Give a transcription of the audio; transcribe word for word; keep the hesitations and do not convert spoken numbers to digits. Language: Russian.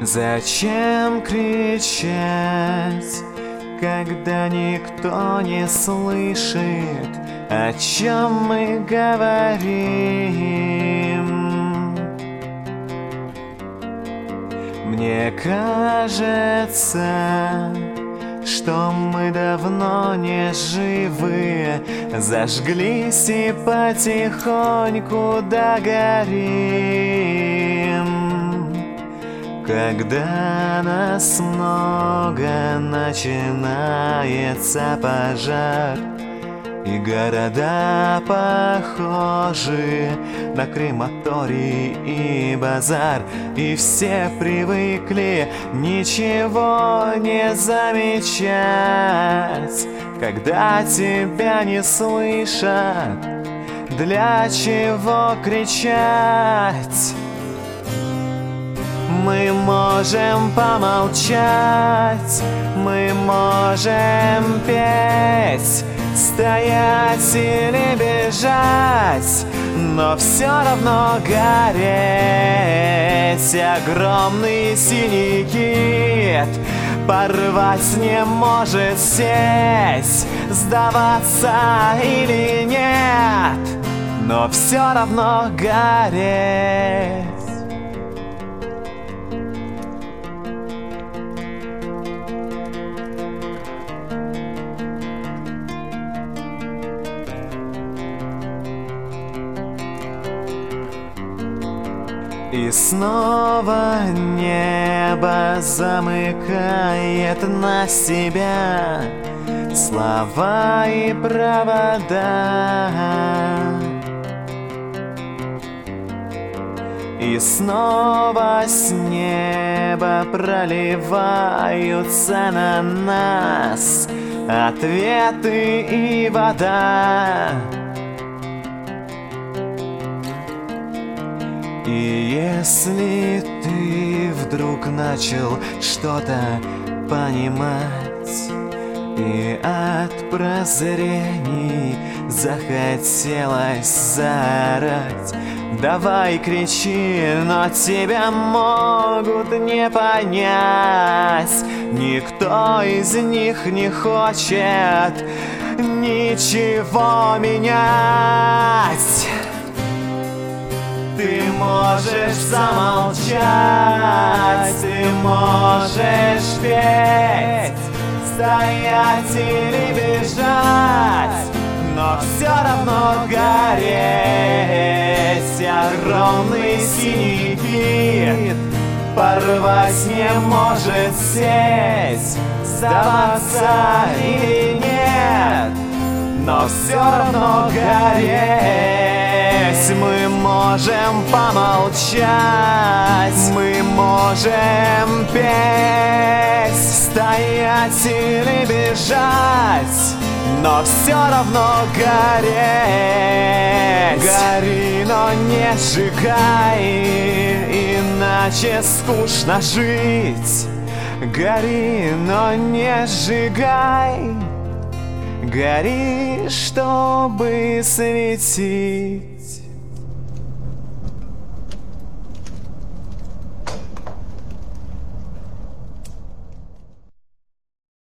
Зачем кричать, когда никто не слышит, о чем мы говорим? Мне кажется, что мы давно не живы, зажглись и потихоньку догорим. Когда нас много, начинается пожар, и города похожи на крематорий и базар, и все привыкли ничего не замечать, когда тебя не слышат. Для чего кричать? Мы можем помолчать, мы можем петь, стоять или бежать, но все равно гореть. Огромный синий кит порвать не может сеть, сдаваться или нет, но все равно гореть. И снова небо замыкает на себя слова и провода. И снова с неба проливаются на нас ответы и вода. И если ты вдруг начал что-то понимать и от прозрений захотелось заорать, давай кричи, но тебя могут не понять. Никто из них не хочет ничего менять. Ты можешь замолчать, ты можешь петь, стоять или бежать, но все равно гореть. Огромный синий кит порвать не может сеть, сдаваться или нет, но все равно гореть. Мы можем помолчать, мы можем петь, стоять или бежать, но все равно гореть. Гори, но не сжигай, иначе скучно жить. Гори, но не сжигай, гори, чтобы светить.